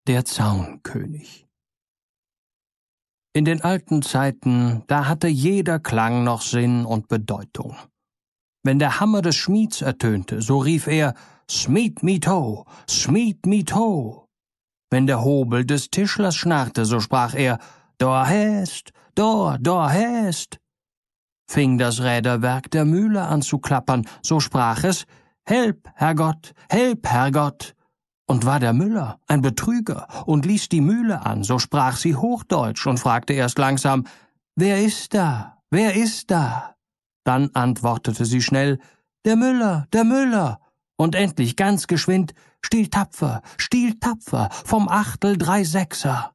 Der Zaunkönig. In den alten Zeiten, da hatte jeder Klang noch Sinn und Bedeutung. Wenn der Hammer des Schmieds ertönte, so rief er »Smied mi to, smied mi to«. Wenn der Hobel des Tischlers schnarrte, so sprach er »Dor häst, dor häst«. Fing das Räderwerk der Mühle an zu klappern, so sprach es »Help, Herrgott, help, Herrgott«. Und war der Müller ein Betrüger und ließ die Mühle an, so sprach sie Hochdeutsch und fragte erst langsam, »Wer ist da? Wer ist da?« Dann antwortete sie schnell, »Der Müller, der Müller!« Und endlich ganz geschwind, »Stiel tapfer, vom Achtel 3 Sechser!«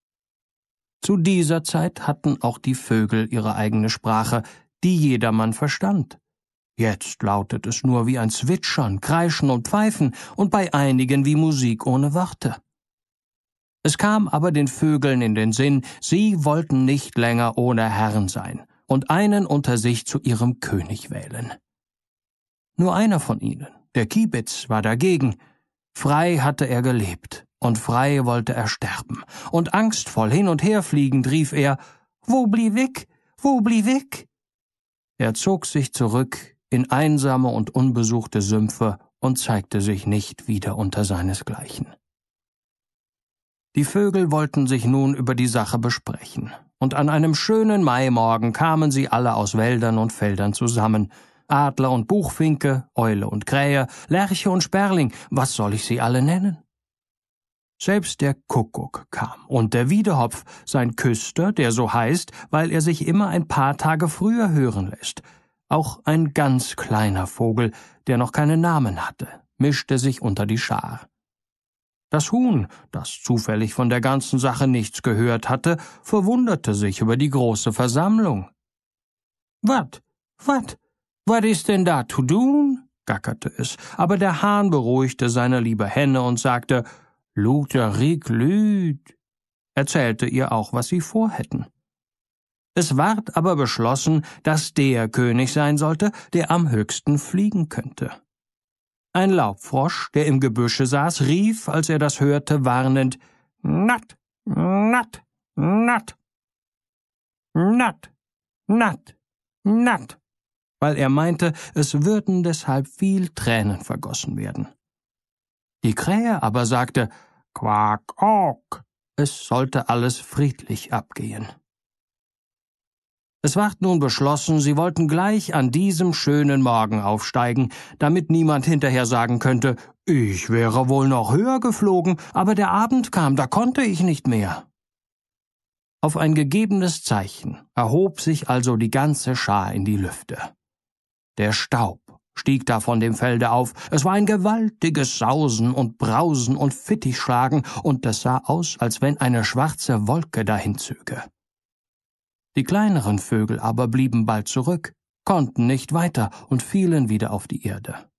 Zu dieser Zeit hatten auch die Vögel ihre eigene Sprache, die jedermann verstand. Jetzt lautet es nur wie ein Zwitschern, Kreischen und Pfeifen und bei einigen wie Musik ohne Worte. Es kam aber den Vögeln in den Sinn, sie wollten nicht länger ohne Herrn sein und einen unter sich zu ihrem König wählen. Nur einer von ihnen, der Kiebitz, war dagegen. Frei hatte er gelebt und frei wollte er sterben, und angstvoll hin und her fliegend rief er, »Wo blieb ich? Wo blieb ich?« Er zog sich zurück in einsame und unbesuchte Sümpfe und zeigte sich nicht wieder unter seinesgleichen. Die Vögel wollten sich nun über die Sache besprechen, und an einem schönen Maimorgen kamen sie alle aus Wäldern und Feldern zusammen, Adler und Buchfinke, Eule und Krähe, Lerche und Sperling, was soll ich sie alle nennen? Selbst der Kuckuck kam, und der Wiedehopf, sein Küster, der so heißt, weil er sich immer ein paar Tage früher hören lässt. Auch ein ganz kleiner Vogel, der noch keinen Namen hatte, mischte sich unter die Schar. Das Huhn, das zufällig von der ganzen Sache nichts gehört hatte, verwunderte sich über die große Versammlung. »Wat ist denn da zu tun?« gackerte es, aber der Hahn beruhigte seine liebe Henne und sagte, »Luterik lüd«, erzählte ihr auch, was sie vorhätten. Es ward aber beschlossen, dass der König sein sollte, der am höchsten fliegen könnte. Ein Laubfrosch, der im Gebüsche saß, rief, als er das hörte, warnend, »Natt, natt, natt, natt, natt, natt«, weil er meinte, es würden deshalb viel Tränen vergossen werden. Die Krähe aber sagte, »Quak, ok«, es sollte alles friedlich abgehen. Es ward nun beschlossen, sie wollten gleich an diesem schönen Morgen aufsteigen, damit niemand hinterher sagen könnte, ich wäre wohl noch höher geflogen, aber der Abend kam, da konnte ich nicht mehr. Auf ein gegebenes Zeichen erhob sich also die ganze Schar in die Lüfte. Der Staub stieg da von dem Felde auf, es war ein gewaltiges Sausen und Brausen und Fittichschlagen, und es sah aus, als wenn eine schwarze Wolke dahin zöge. Die kleineren Vögel aber blieben bald zurück, konnten nicht weiter und fielen wieder auf die Erde.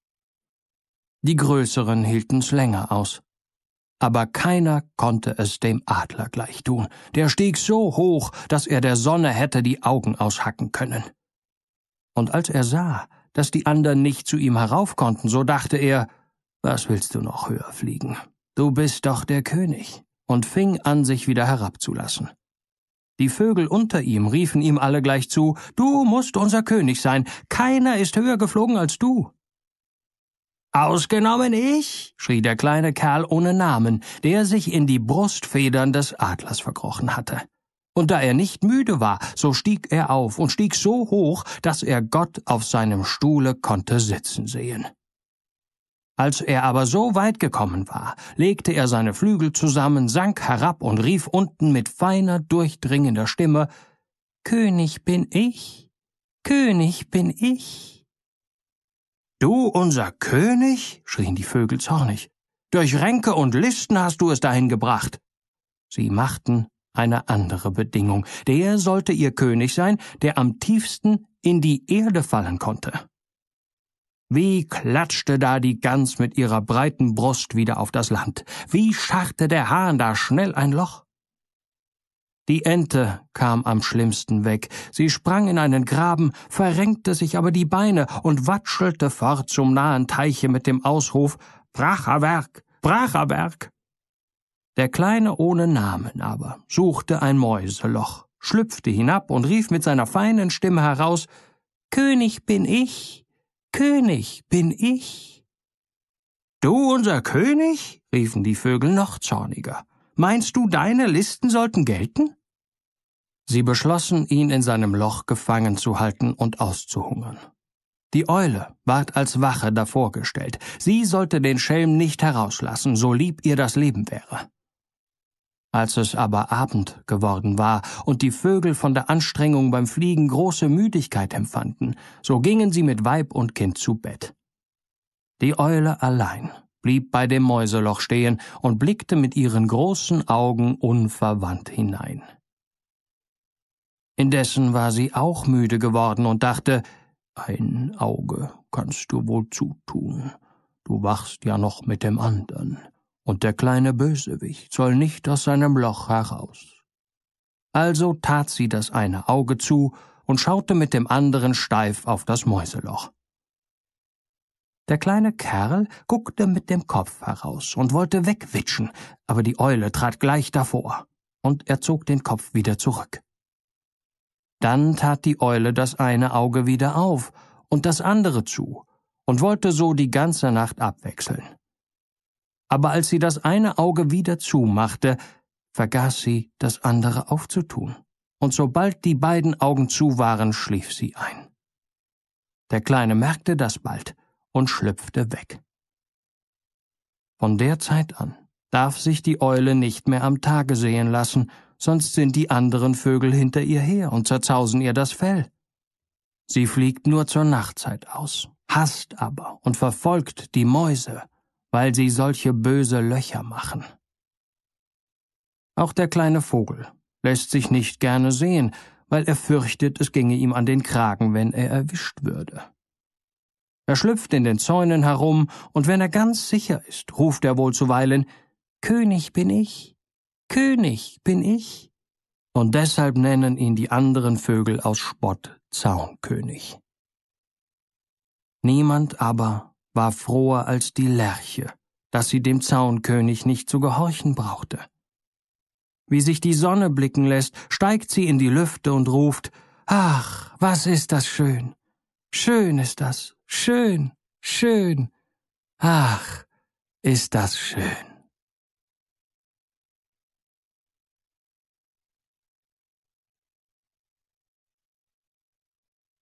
Die größeren hielten's länger aus. Aber keiner konnte es dem Adler gleich tun. Der stieg so hoch, dass er der Sonne hätte die Augen aushacken können. Und als er sah, dass die anderen nicht zu ihm herauf konnten, so dachte er, was willst du noch höher fliegen? Du bist doch der König, und fing an, sich wieder herabzulassen. Die Vögel unter ihm riefen ihm alle gleich zu, »Du musst unser König sein, keiner ist höher geflogen als du.« »Ausgenommen ich«, schrie der kleine Kerl ohne Namen, der sich in die Brustfedern des Adlers verkrochen hatte. Und da er nicht müde war, so stieg er auf und stieg so hoch, dass er Gott auf seinem Stuhle konnte sitzen sehen. Als er aber so weit gekommen war, legte er seine Flügel zusammen, sank herab und rief unten mit feiner, durchdringender Stimme, »König bin ich, König bin ich.« »Du unser König?« schrien die Vögel zornig. »Durch Ränke und Listen hast du es dahin gebracht.« Sie machten eine andere Bedingung. Der sollte ihr König sein, der am tiefsten in die Erde fallen konnte. Wie klatschte da die Gans mit ihrer breiten Brust wieder auf das Land? Wie scharrte der Hahn da schnell ein Loch? Die Ente kam am schlimmsten weg. Sie sprang in einen Graben, verrenkte sich aber die Beine und watschelte fort zum nahen Teiche mit dem Ausruf »Bracher Werk, Bracher Werk!« Der Kleine ohne Namen aber suchte ein Mäuseloch, schlüpfte hinab und rief mit seiner feinen Stimme heraus: »König bin ich, König bin ich.« »Du unser König?« riefen die Vögel noch zorniger. »Meinst du, deine Listen sollten gelten?« Sie beschlossen, ihn in seinem Loch gefangen zu halten und auszuhungern. Die Eule ward als Wache davor gestellt. Sie sollte den Schelm nicht herauslassen, so lieb ihr das Leben wäre. Als es aber Abend geworden war und die Vögel von der Anstrengung beim Fliegen große Müdigkeit empfanden, so gingen sie mit Weib und Kind zu Bett. Die Eule allein blieb bei dem Mäuseloch stehen und blickte mit ihren großen Augen unverwandt hinein. Indessen war sie auch müde geworden und dachte: »Ein Auge kannst du wohl zutun, du wachst ja noch mit dem andern, und der kleine Bösewicht soll nicht aus seinem Loch heraus.« Also tat sie das eine Auge zu und schaute mit dem anderen steif auf das Mäuseloch. Der kleine Kerl guckte mit dem Kopf heraus und wollte wegwitschen, aber die Eule trat gleich davor, und er zog den Kopf wieder zurück. Dann tat die Eule das eine Auge wieder auf und das andere zu und wollte so die ganze Nacht abwechseln. Aber als sie das eine Auge wieder zumachte, vergaß sie, das andere aufzutun, und sobald die beiden Augen zu waren, schlief sie ein. Der Kleine merkte das bald und schlüpfte weg. Von der Zeit an darf sich die Eule nicht mehr am Tage sehen lassen, sonst sind die anderen Vögel hinter ihr her und zerzausen ihr das Fell. Sie fliegt nur zur Nachtzeit aus, hasst aber und verfolgt die Mäuse, weil sie solche böse Löcher machen. Auch der kleine Vogel lässt sich nicht gerne sehen, weil er fürchtet, es ginge ihm an den Kragen, wenn er erwischt würde. Er schlüpft in den Zäunen herum, und wenn er ganz sicher ist, ruft er wohl zuweilen: »König bin ich, König bin ich.« Und deshalb nennen ihn die anderen Vögel aus Spott Zaunkönig. Niemand aber war froher als die Lerche, dass sie dem Zaunkönig nicht zu gehorchen brauchte. Wie sich die Sonne blicken lässt, steigt sie in die Lüfte und ruft: »Ach, was ist das schön! Schön ist das, schön, schön! Ach, ist das schön!«